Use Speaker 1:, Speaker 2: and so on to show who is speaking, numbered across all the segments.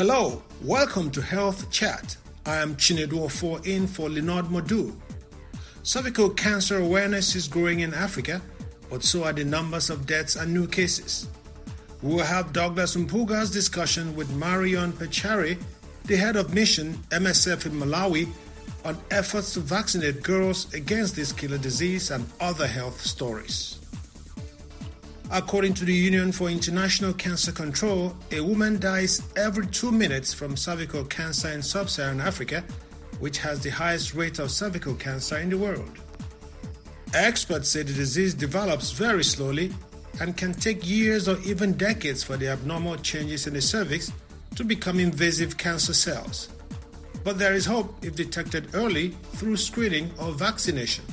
Speaker 1: Hello, welcome to Health Chat. I am Chinedu Ofor in for Leonard Modu. Cervical cancer awareness is growing in Africa, but so are the numbers of deaths and new cases. We will have Douglas Mpuga's discussion with Marion Pachari, the head of mission MSF in Malawi, on efforts to vaccinate girls against this killer disease and other health stories. According to the Union for International Cancer Control, a woman dies every 2 minutes from cervical cancer in sub-Saharan Africa, which has the highest rate of cervical cancer in the world. Experts say the disease develops very slowly and can take years or even decades for the abnormal changes in the cervix to become invasive cancer cells. But there is hope if detected early through screening or vaccination.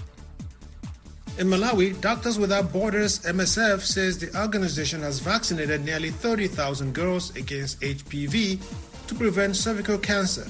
Speaker 1: In Malawi, Doctors Without Borders MSF says the organization has vaccinated nearly 30,000 girls against HPV to prevent cervical cancer.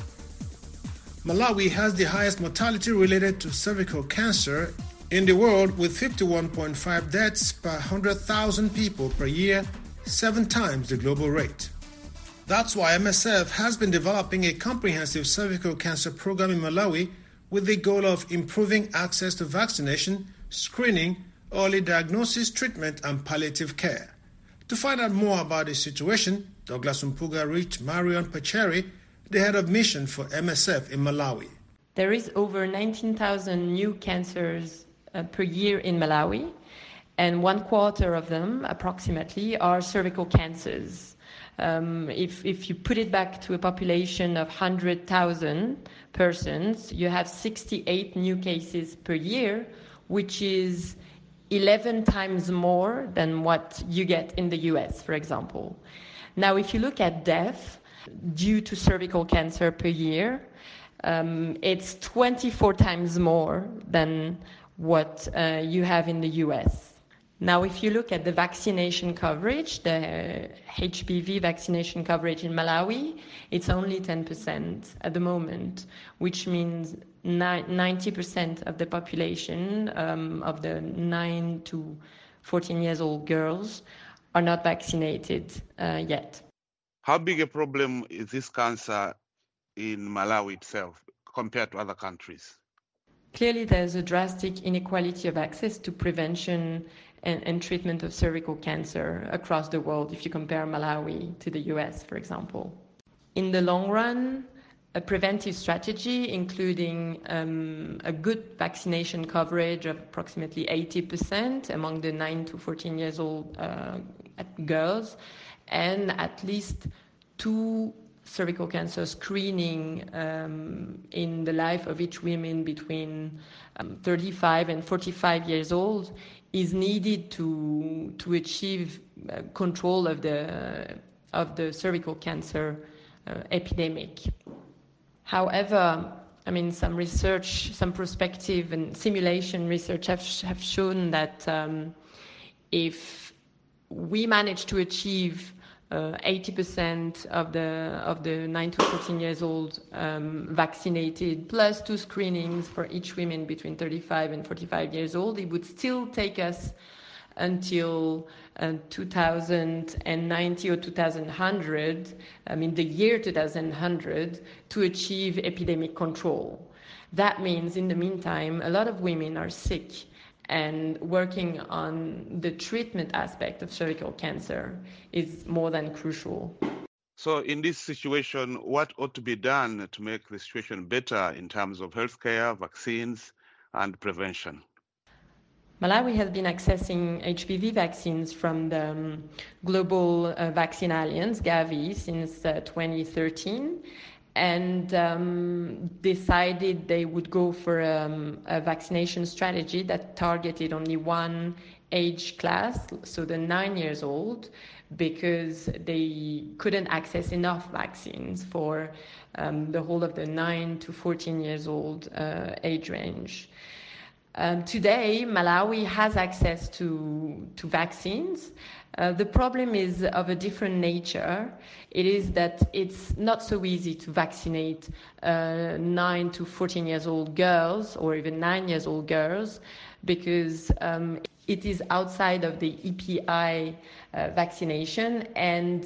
Speaker 1: Malawi has the highest mortality related to cervical cancer in the world, with 51.5 deaths per 100,000 people per year, 7 times the global rate. That's why MSF has been developing a comprehensive cervical cancer program in Malawi with the goal of improving access to vaccination, screening, early diagnosis, treatment, and palliative care. To find out more about the situation, Douglas Mpuga reached Marion Pacheri, the head of mission for MSF in Malawi.
Speaker 2: There is over 19,000 new cancers per year in Malawi, and 1/4 of them, approximately, are cervical cancers. If you put it back to a population of 100,000 persons, you have 68 new cases per year, which is 11 times more than what you get in the US, for example. Now, if you look at death due to cervical cancer per year, it's 24 times more than what you have in the US. Now, if you look at the vaccination coverage, the HPV vaccination coverage in Malawi, it's only 10% at the moment, which means 90% of the population of the 9 to 14 years old girls are not vaccinated yet.
Speaker 3: How big a problem is this cancer in Malawi itself compared to other countries?
Speaker 2: Clearly, there's a drastic inequality of access to prevention and treatment of cervical cancer across the world if you compare Malawi to the US, for example. In the long run, a preventive strategy, including a good vaccination coverage of approximately 80% among the 9 to 14 years old girls, and at least 2 cervical cancer screening in the life of each woman between 35 and 45 years old is needed to achieve control of the cervical cancer epidemic. However, some research, some prospective and simulation research have shown that if we manage to achieve 80% of the 9 to 14 years old vaccinated, plus 2 screenings for each woman between 35 and 45 years old, it would still take us until 2090 or 2100, the year 2100, to achieve epidemic control. That means, in the meantime, a lot of women are sick, and working on the treatment aspect of cervical cancer is more than crucial.
Speaker 3: So in this situation, what ought to be done to make the situation better in terms of healthcare, vaccines, and prevention?
Speaker 2: Malawi has been accessing HPV vaccines from the Global Vaccine Alliance, Gavi, since 2013. And decided they would go for a vaccination strategy that targeted only one age class, so the 9 years old, because they couldn't access enough vaccines for the whole of the 9 to 14 years old age range. Today, Malawi has access to vaccines. The problem is of a different nature. It is that it's not so easy to vaccinate 9 to 14 years old girls, or even 9 years old girls, because it is outside of the EPI vaccination, and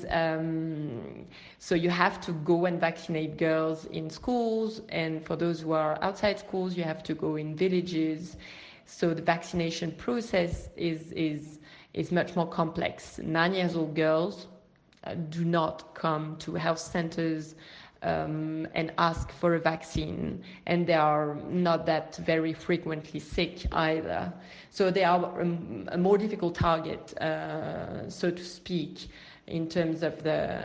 Speaker 2: so you have to go and vaccinate girls in schools, and for those who are outside schools, you have to go in villages. So the vaccination process is much more complex. 9-year-old girls do not come to health centers and ask for a vaccine, and they are not that very frequently sick either. So they are a more difficult target, so to speak, in terms of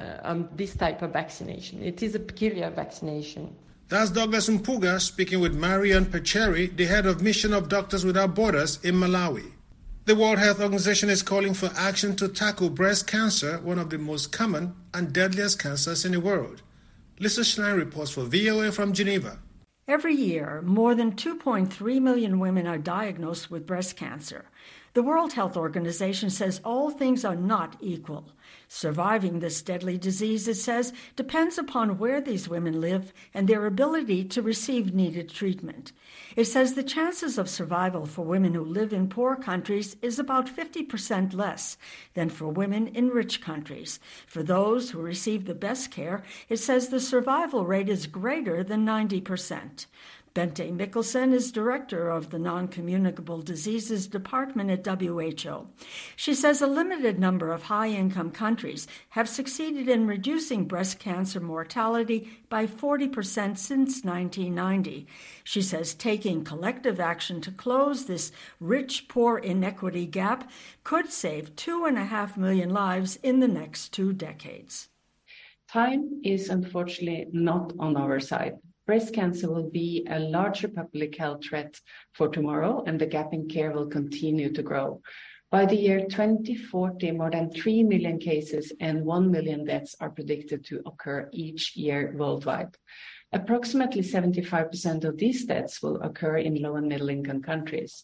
Speaker 2: this type of vaccination. It is a peculiar vaccination.
Speaker 1: That's Douglas Mpuga speaking with Marion Pacheri, the head of Mission of Doctors Without Borders in Malawi. The World Health Organization is calling for action to tackle breast cancer, one of the most common and deadliest cancers in the world. Lisa Schlein reports for VOA from Geneva.
Speaker 4: Every year, more than 2.3 million women are diagnosed with breast cancer. The World Health Organization says all things are not equal. Surviving this deadly disease, it says, depends upon where these women live and their ability to receive needed treatment. It says the chances of survival for women who live in poor countries is about 50% less than for women in rich countries. For those who receive the best care, it says the survival rate is greater than 90%. Bente Mikkelsen is director of the Non-Communicable Diseases Department at WHO. She says a limited number of high-income countries have succeeded in reducing breast cancer mortality by 40% since 1990. She says taking collective action to close this rich-poor inequity gap could save 2.5 million lives in the next 2 decades.
Speaker 5: Time is unfortunately not on our side. Breast cancer will be a larger public health threat for tomorrow, and the gap in care will continue to grow. By the year 2040, more than 3 million cases and 1 million deaths are predicted to occur each year worldwide. Approximately 75% of these deaths will occur in low and middle-income countries.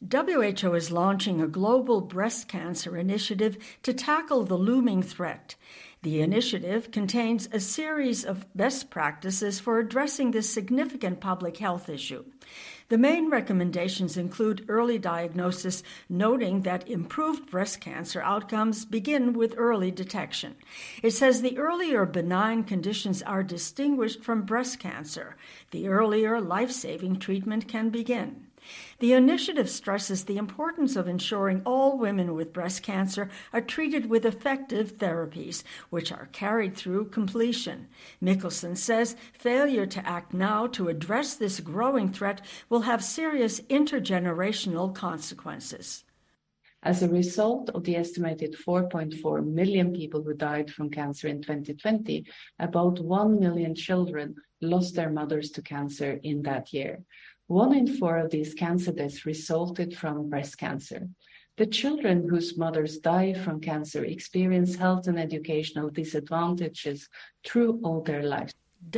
Speaker 4: WHO is launching a global breast cancer initiative to tackle the looming threat. The initiative contains a series of best practices for addressing this significant public health issue. The main recommendations include early diagnosis, noting that improved breast cancer outcomes begin with early detection. It says the earlier benign conditions are distinguished from breast cancer, the earlier life-saving treatment can begin. The initiative stresses the importance of ensuring all women with breast cancer are treated with effective therapies, which are carried through completion. Mikkelsen says failure to act now to address this growing threat will have serious intergenerational consequences.
Speaker 5: As a result of the estimated 4.4 million people who died from cancer in 2020, about 1 million children lost their mothers to cancer in that year. 1 in 4 of these cancer deaths resulted from breast cancer. The children whose mothers die from cancer experience health and educational disadvantages through all their lives.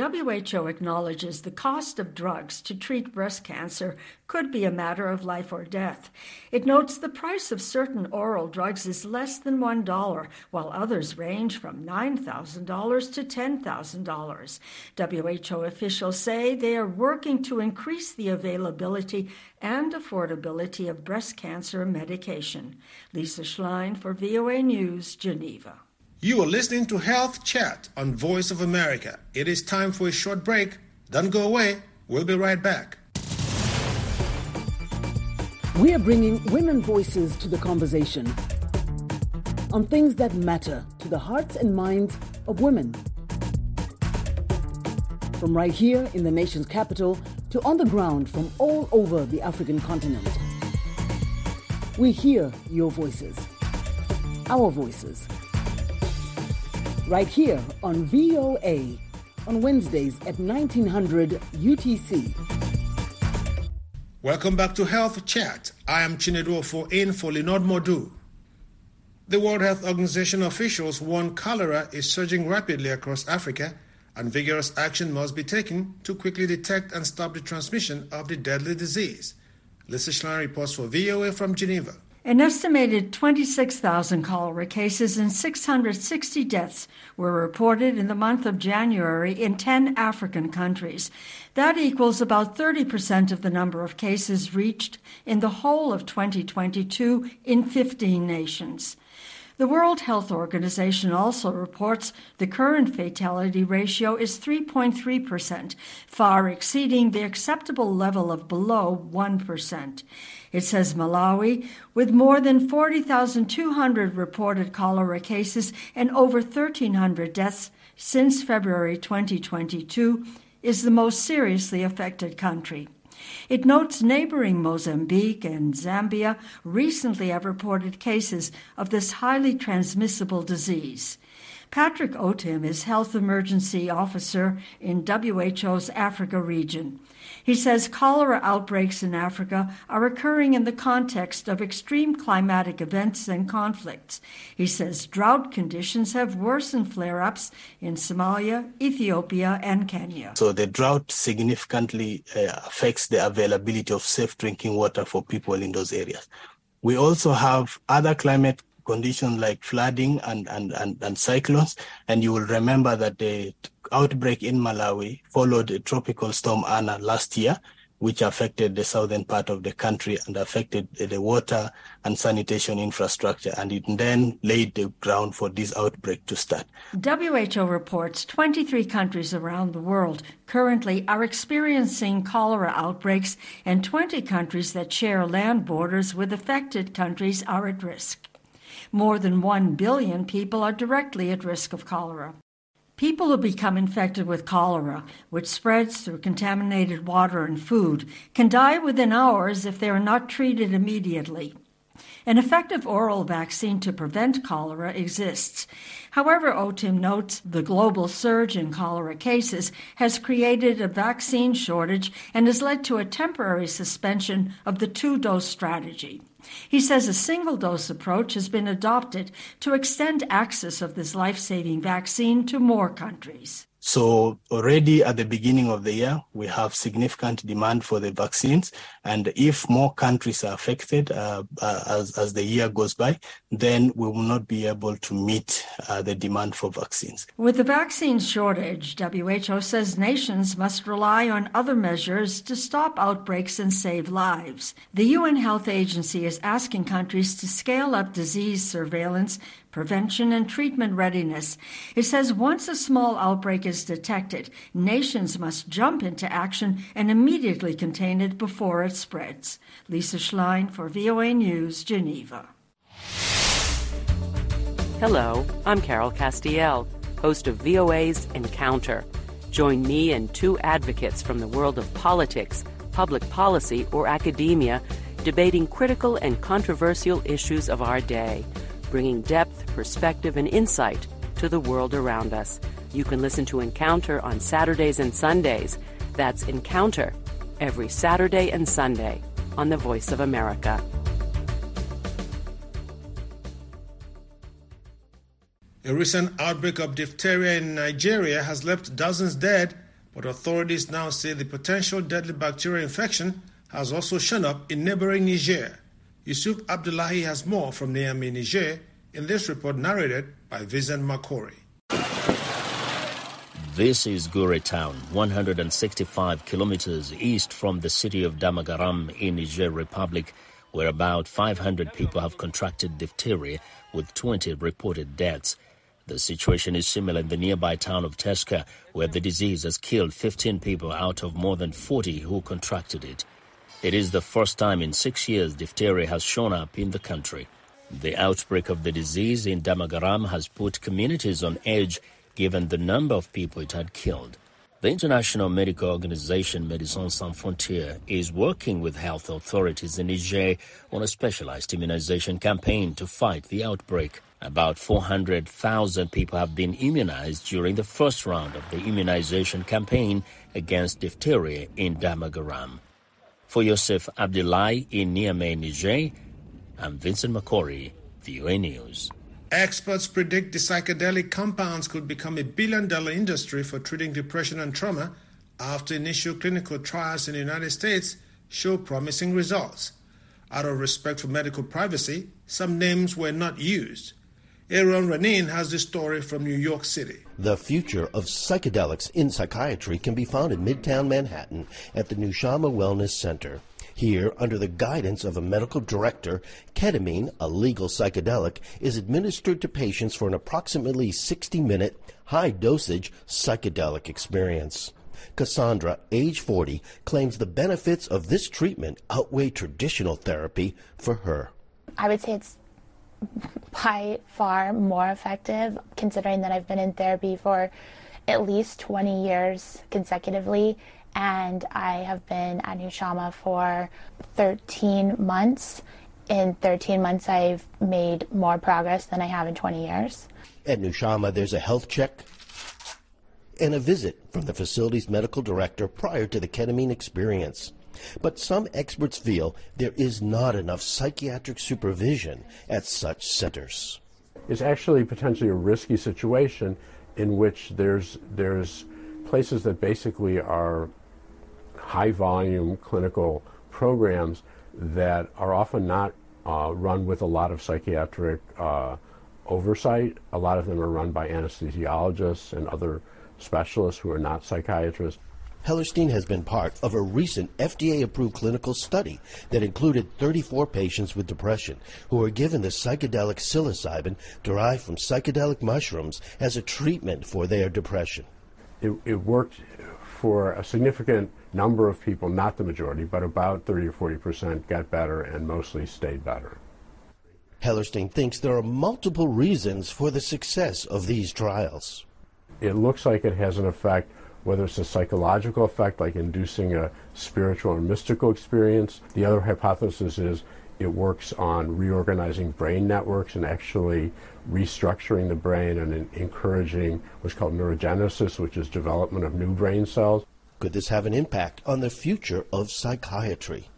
Speaker 4: WHO acknowledges the cost of drugs to treat breast cancer could be a matter of life or death. It notes the price of certain oral drugs is less than $1, while others range from $9,000 to $10,000. WHO officials say they are working to increase the availability and affordability of breast cancer medication. Lisa Schlein for VOA News, Geneva.
Speaker 1: You are listening to Health Chat on Voice of America. It is time for a short break. Don't go away. We'll be right back.
Speaker 6: We are bringing women voices to the conversation on things that matter to the hearts and minds of women. From right here in the nation's capital to on the ground from all over the African continent. We hear your voices, our voices. Right here on VOA on Wednesdays at 1900 UTC.
Speaker 1: Welcome back to Health Chat. I am Chinedu Ofor in for Linod Modu. The World Health Organization officials warn cholera is surging rapidly across Africa and vigorous action must be taken to quickly detect and stop the transmission of the deadly disease. Lisa Schlein reports for VOA from Geneva.
Speaker 4: An estimated 26,000 cholera cases and 660 deaths were reported in the month of January in 10 African countries. That equals about 30% of the number of cases reached in the whole of 2022 in 15 nations. The World Health Organization also reports the current fatality ratio is 3.3%, far exceeding the acceptable level of below 1%. It says Malawi, with more than 40,200 reported cholera cases and over 1,300 deaths since February 2022, is the most seriously affected country. It notes neighboring Mozambique and Zambia recently have reported cases of this highly transmissible disease. Patrick Otim is Health Emergency Officer in WHO's Africa region. He says cholera outbreaks in Africa are occurring in the context of extreme climatic events and conflicts. He says drought conditions have worsened flare-ups in Somalia, Ethiopia, and Kenya.
Speaker 7: So the drought significantly affects the availability of safe drinking water for people in those areas. We also have other climate conditions like flooding and cyclones. And you will remember that the outbreak in Malawi followed a tropical storm Anna last year, which affected the southern part of the country and affected the water and sanitation infrastructure. And it then laid the ground for this outbreak to start.
Speaker 4: WHO reports 23 countries around the world currently are experiencing cholera outbreaks, and 20 countries that share land borders with affected countries are at risk. More than 1 billion people are directly at risk of cholera. People who become infected with cholera, which spreads through contaminated water and food, can die within hours if they are not treated immediately. An effective oral vaccine to prevent cholera exists. However, Otim notes the global surge in cholera cases has created a vaccine shortage and has led to a temporary suspension of the two-dose strategy. He says a single-dose approach has been adopted to extend access of this life-saving vaccine to more countries.
Speaker 7: So already at the beginning of the year, we have significant demand for the vaccines. And if more countries are affected as the year goes by, then we will not be able to meet the demand for vaccines.
Speaker 4: With the vaccine shortage, WHO says nations must rely on other measures to stop outbreaks and save lives. The UN Health Agency is asking countries to scale up disease surveillance, prevention, and treatment readiness. It says once a small outbreak is detected, nations must jump into action and immediately contain it before it spreads. Lisa Schlein for VOA News, Geneva.
Speaker 8: Hello, I'm Carol Castiel, host of VOA's Encounter. Join me and two advocates from the world of politics, public policy, or academia, debating critical and controversial issues of our day, bringing depth, perspective, and insight to the world around us. You can listen to Encounter on Saturdays and Sundays. That's Encounter every Saturday and Sunday on The Voice of America.
Speaker 1: A recent outbreak of diphtheria in Nigeria has left dozens dead, but authorities now say the potential deadly bacterial infection has also shown up in neighboring Niger. Yusuf Abdullahi has more from Niamey, Niger, in this report narrated by Vincent Makori.
Speaker 9: This is Gure town, 165 kilometers east from the city of Damagaram in Niger Republic, where about 500 people have contracted diphtheria, with 20 reported deaths. The situation is similar in the nearby town of Teska, where the disease has killed 15 people out of more than 40 who contracted it. It is the first time in 6 years diphtheria has shown up in the country. The outbreak of the disease in Damagaram has put communities on edge given the number of people it had killed. The international medical organization Médecins Sans Frontières is working with health authorities in Niger on a specialized immunization campaign to fight the outbreak. About 400,000 people have been immunized during the first round of the immunization campaign against diphtheria in Damagaram. For Yusuf Abdullahi in Niamey, Niger, I'm Vincent Makori, VOA News.
Speaker 1: Experts predict the psychedelic compounds could become a billion-dollar industry for treating depression and trauma after initial clinical trials in the United States show promising results. Out of respect for medical privacy, some names were not used. Aaron Ranin has the story from New York City.
Speaker 10: The future of psychedelics in psychiatry can be found in Midtown Manhattan at the Nushama Wellness Center. Here, under the guidance of a medical director, ketamine, a legal psychedelic, is administered to patients for an approximately 60-minute, high-dosage psychedelic experience. Cassandra, age 40, claims the benefits of this treatment outweigh traditional therapy for her.
Speaker 11: I would say it's by far more effective, considering that I've been in therapy for at least 20 years consecutively, and I have been at Nushama for 13 months. In 13 months, I've made more progress than I have in 20 years.
Speaker 10: At Nushama, there's a health check and a visit from the facility's medical director prior to the ketamine experience. But some experts feel there is not enough psychiatric supervision at such centers.
Speaker 12: It's actually potentially a risky situation in which there's places that basically are high-volume clinical programs that are often not run with a lot of psychiatric oversight. A lot of them are run by anesthesiologists and other specialists who are not psychiatrists.
Speaker 10: Hellerstein has been part of a recent FDA-approved clinical study that included 34 patients with depression who were given the psychedelic psilocybin derived from psychedelic mushrooms as a treatment for their depression.
Speaker 12: It worked for a significant number of people, not the majority, but about 30 or 40% got better and mostly stayed better.
Speaker 10: Hellerstein thinks there are multiple reasons for the success of these trials.
Speaker 12: It looks like it has an effect, whether it's a psychological effect, like inducing a spiritual or mystical experience. The other hypothesis is it works on reorganizing brain networks and actually restructuring the brain and encouraging what's called neurogenesis, which is development of new brain cells.
Speaker 10: Could this have an impact on the future of psychiatry?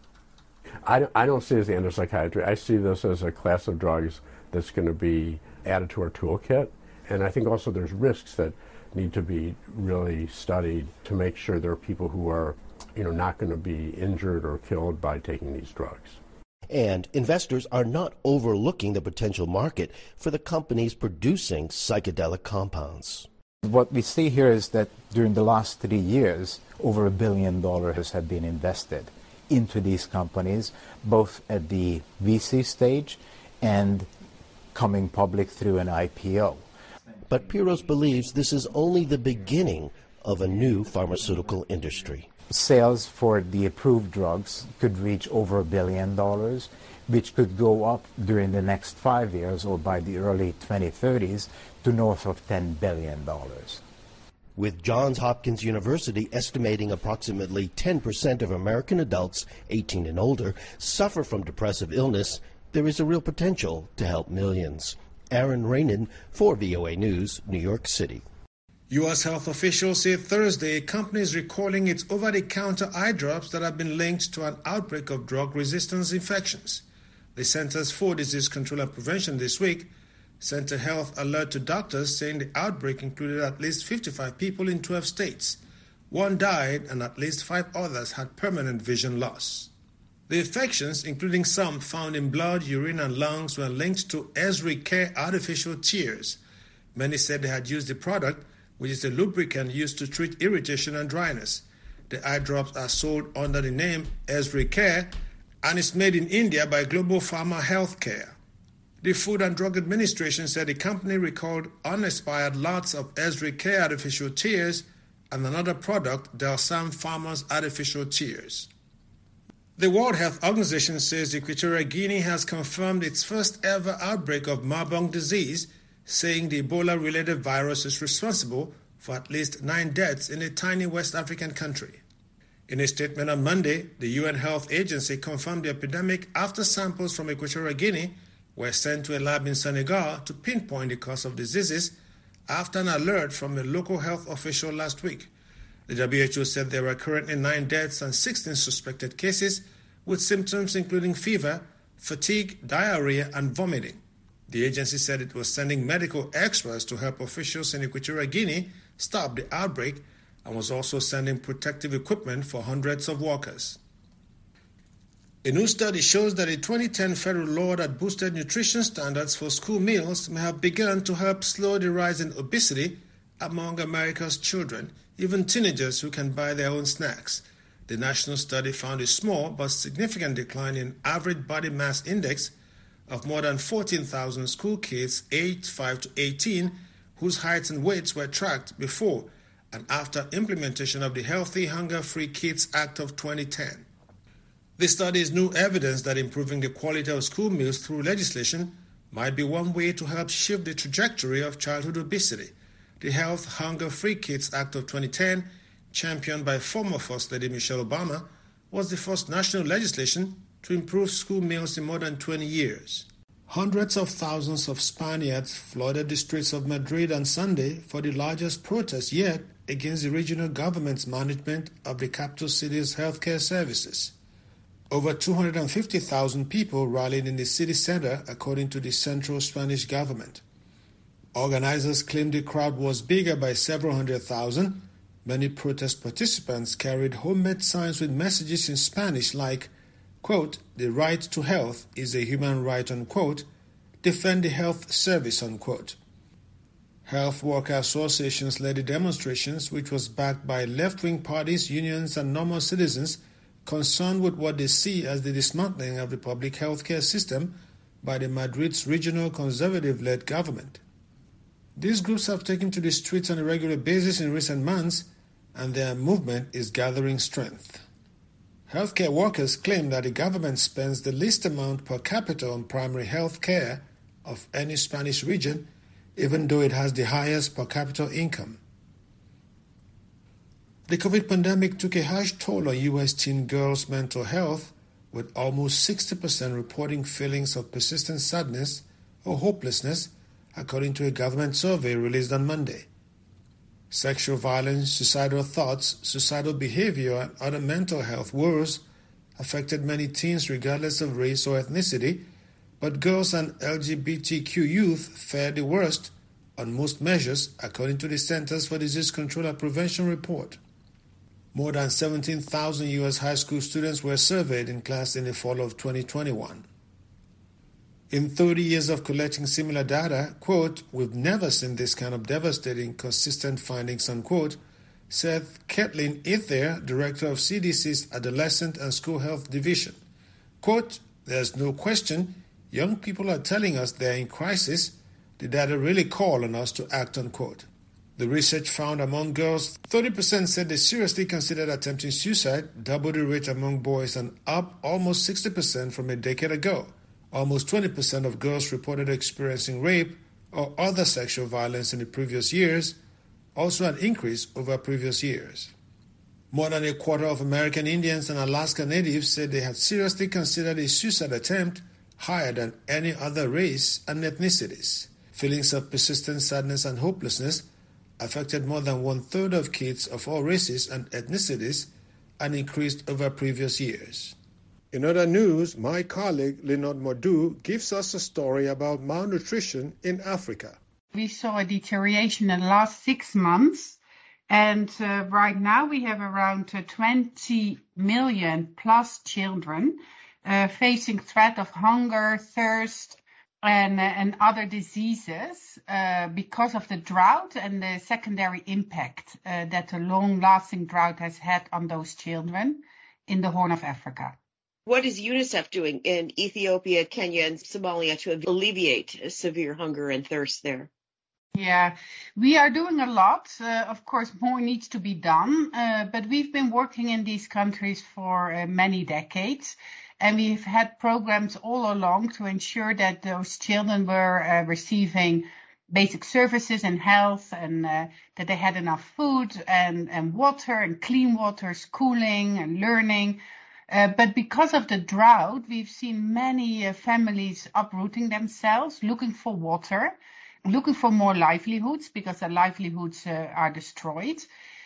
Speaker 12: I don't see it as the end of psychiatry. I see this as a class of drugs that's going to be added to our toolkit. And I think also there's risks that need to be really studied to make sure there are people who are, not going to be injured or killed by taking these drugs.
Speaker 10: And investors are not overlooking the potential market for the companies producing psychedelic compounds.
Speaker 13: What we see here is that during the last 3 years, over $1 billion have been invested into these companies, both at the VC stage and coming public through an IPO.
Speaker 10: But Piros believes this is only the beginning of a new pharmaceutical industry.
Speaker 13: Sales for the approved drugs could reach over $1 billion, which could go up during the next 5 years or by the early 2030s to north of $10 billion.
Speaker 10: With Johns Hopkins University estimating approximately 10% of American adults 18 and older suffer from depressive illness, there is a real potential to help millions. Aaron Rainin for VOA News, New York City.
Speaker 1: U.S. health officials say Thursday a company is recalling its over-the-counter eye drops that have been linked to an outbreak of drug-resistance infections. The Centers for Disease Control and Prevention this week sent a health alert to doctors saying the outbreak included at least 55 people in 12 states. One died and at least 5 others had permanent vision loss. The infections, including some found in blood, urine, and lungs, were linked to Esri Care artificial tears. Many said they had used the product, which is a lubricant used to treat irritation and dryness. The eye drops are sold under the name Esri Care and is made in India by Global Pharma Healthcare. The Food and Drug Administration said the company recalled unexpired lots of Esri Care artificial tears and another product, Delsam Pharma's artificial tears. The World Health Organization says Equatorial Guinea has confirmed its first ever outbreak of Marburg disease, saying the Ebola-related virus is responsible for at least 9 deaths in a tiny West African country. In a statement on Monday, the UN Health Agency confirmed the epidemic after samples from Equatorial Guinea were sent to a lab in Senegal to pinpoint the cause of diseases after an alert from a local health official last week. The WHO said there were currently 9 deaths and 16 suspected cases with symptoms including fever, fatigue, diarrhea, and vomiting. The agency said it was sending medical experts to help officials in Equatorial Guinea stop the outbreak and was also sending protective equipment for hundreds of workers. A new study shows that a 2010 federal law that boosted nutrition standards for school meals may have begun to help slow the rise in obesity among America's children, even teenagers who can buy their own snacks. The national study found a small but significant decline in average body mass index of more than 14,000 school kids aged 5 to 18 whose heights and weights were tracked before and after implementation of the Healthy Hunger-Free Kids Act of 2010. This study is new evidence that improving the quality of school meals through legislation might be one way to help shift the trajectory of childhood obesity. The Health Hunger-Free Kids Act of 2010, championed by former First Lady Michelle Obama, was the first national legislation to improve school meals in more than 20 years. Hundreds of thousands of Spaniards flooded the streets of Madrid on Sunday for the largest protest yet against the regional government's management of the capital city's healthcare services. Over 250,000 people rallied in the city center, according to the central Spanish government. Organizers claimed the crowd was bigger by several 100,000. Many protest participants carried homemade signs with messages in Spanish like, quote, "The right to health is a human right," unquote, "Defend the health service," unquote. Health worker associations led the demonstrations, which was backed by left-wing parties, unions, and normal citizens concerned with what they see as the dismantling of the public healthcare system by the Madrid's regional conservative-led government. These groups have taken to the streets on a regular basis in recent months, and their movement is gathering strength. Healthcare workers claim that the government spends the least amount per capita on primary health care of any Spanish region, even though it has the highest per capita income. The COVID pandemic took a harsh toll on U.S. teen girls' mental health, with almost 60% reporting feelings of persistent sadness or hopelessness, according to a government survey released on Monday. Sexual violence, suicidal thoughts, suicidal behavior, and other mental health woes affected many teens regardless of race or ethnicity, but girls and LGBTQ youth fared the worst on most measures, according to the Centers for Disease Control and Prevention report. More than 17,000 U.S. high school students were surveyed in class in the fall of 2021. In 30 years of collecting similar data, quote, "We've never seen this kind of devastating, consistent findings," unquote, said Kathleen Ether, director of CDC's Adolescent and School Health Division. Quote, "There's no question, young people are telling us they're in crisis. The data really call on us to act," unquote. The research found among girls, 30% said they seriously considered attempting suicide, double the rate among boys, and up almost 60% from a decade ago. Almost 20% of girls reported experiencing rape or other sexual violence in the previous years, also an increase over previous years. More than a quarter of American Indians and Alaska Natives said they had seriously considered a suicide attempt, higher than any other race and ethnicities. Feelings of persistent sadness and hopelessness affected more than one-third of kids of all races and ethnicities and increased over previous years. In other news, my colleague Linod Modu gives us a story about malnutrition in Africa.
Speaker 14: We saw a deterioration in the last 6 months, and right now we have around 20 million plus children facing threat of hunger, thirst, and other diseases because of the drought and the secondary impact that the long-lasting drought has had on those children in the Horn of Africa.
Speaker 15: What is UNICEF doing in Ethiopia, Kenya, and Somalia to alleviate severe hunger and thirst there?
Speaker 14: Yeah, we are doing a lot. Of course, more needs to be done, but we've been working in these countries for many decades. And we've had programs all along to ensure that those children were receiving basic services and health, and that they had enough food and water and clean water, schooling and learning. But because of the drought, we've seen many families uprooting themselves, looking for water, looking for more livelihoods because their livelihoods are destroyed.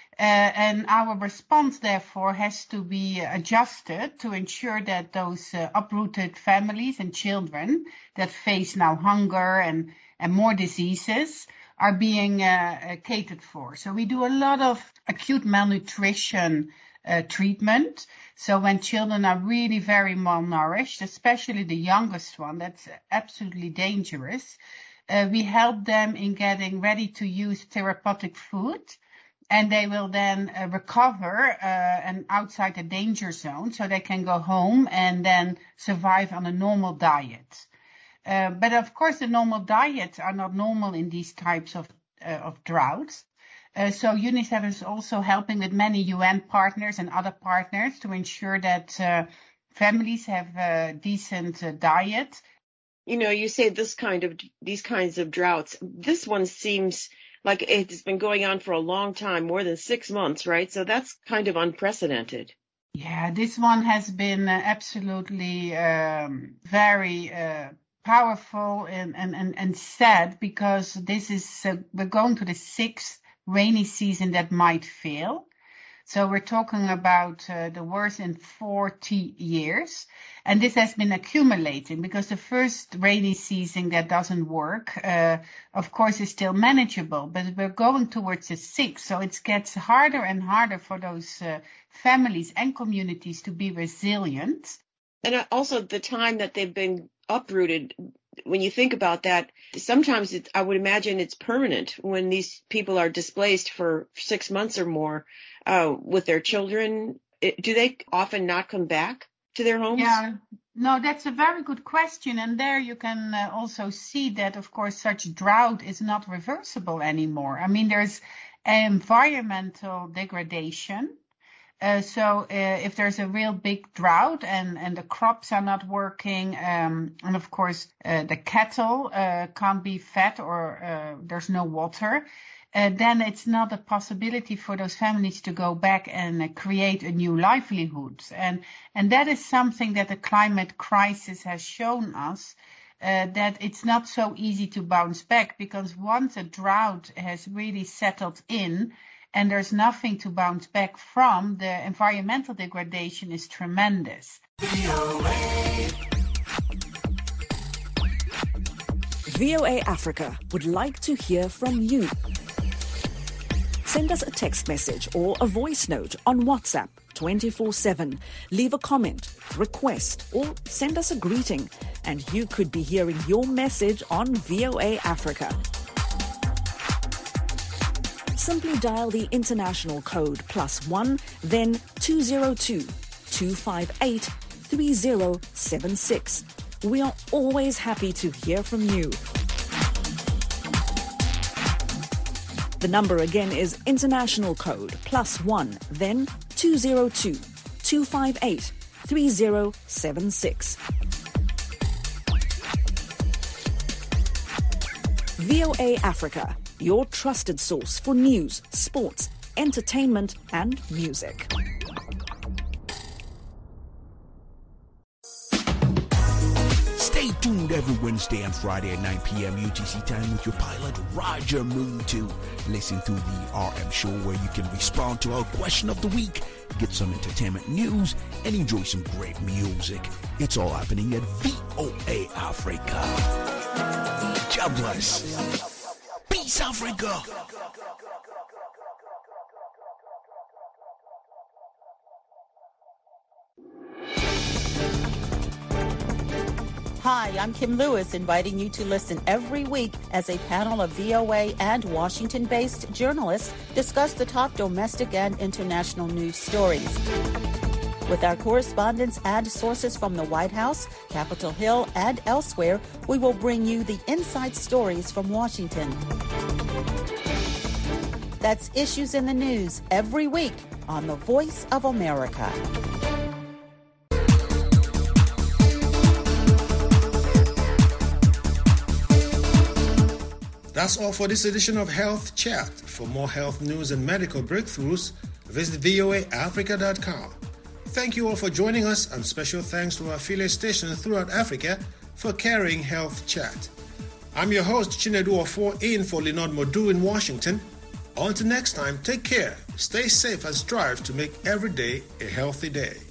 Speaker 14: And our response, therefore, has to be adjusted to ensure that those uprooted families and children that face now hunger and more diseases are being catered for. So we do a lot of acute malnutrition treatment. So when children are really very malnourished, especially the youngest one, that's absolutely dangerous. We help them in getting ready to use therapeutic food, and they will then recover and outside the danger zone, so they can go home and then survive on a normal diet. But of course, the normal diets are not normal in these types of droughts. So UNICEF is also helping with many UN partners and other partners to ensure that families have a decent diet.
Speaker 15: You know, you say these kinds of droughts. This one seems like it's been going on for a long time, more than 6 months, right? So that's kind of unprecedented.
Speaker 14: Yeah, this one has been absolutely very powerful and sad, because this is we're going to the 6th rainy season that might fail. So we're talking about the worst in 40 years. And this has been accumulating, because the first rainy season that doesn't work, of course, is still manageable. But we're going towards the 6th. So it gets harder and harder for those families and communities to be resilient.
Speaker 15: And also the time that they've been uprooted, when you think about that, sometimes I would imagine it's permanent when these people are displaced for 6 months or more with their children. Do they often not come back to their homes?
Speaker 14: Yeah, no, that's a very good question. And there you can also see that, of course, such drought is not reversible anymore. I mean, there's environmental degradation. So if there's a real big drought and the crops are not working, and of course the cattle can't be fed, or there's no water, then it's not a possibility for those families to go back and create a new livelihood. And that is something that the climate crisis has shown us, that it's not so easy to bounce back, because once a drought has really settled in, and there's nothing to bounce back from, the environmental degradation is tremendous.
Speaker 16: VOA Africa would like to hear from you. Send us a text message or a voice note on WhatsApp 24/7. Leave a comment, request, or send us a greeting, and you could be hearing your message on VOA Africa. Simply dial the international code +1, then 202-258-3076. We are always happy to hear from you. The number again is international code +1, then 202-258-3076. VOA Africa, your trusted source for news, sports, entertainment, and music.
Speaker 17: Stay tuned every Wednesday and Friday at 9 p.m. UTC time with your pilot, Roger Moon, to listen to the RM Show, where you can respond to our question of the week, get some entertainment news, and enjoy some great music. It's all happening at VOA Africa. God bless. Peace, Africa.
Speaker 18: Hi, I'm Kim Lewis, inviting you to listen every week as a panel of VOA and Washington-based journalists discuss the top domestic and international news stories. With our correspondents and sources from the White House, Capitol Hill, and elsewhere, we will bring you the inside stories from Washington. That's Issues in the News every week on The Voice of America.
Speaker 1: That's all for this edition of Health Chat. For more health news and medical breakthroughs, visit voaafrica.com. Thank you all for joining us, and special thanks to our affiliate stations throughout Africa for carrying Health Chat. I'm your host, Chinedu Ofor, in for Linod Modu in Washington. Until next time, take care, stay safe, and strive to make every day a healthy day.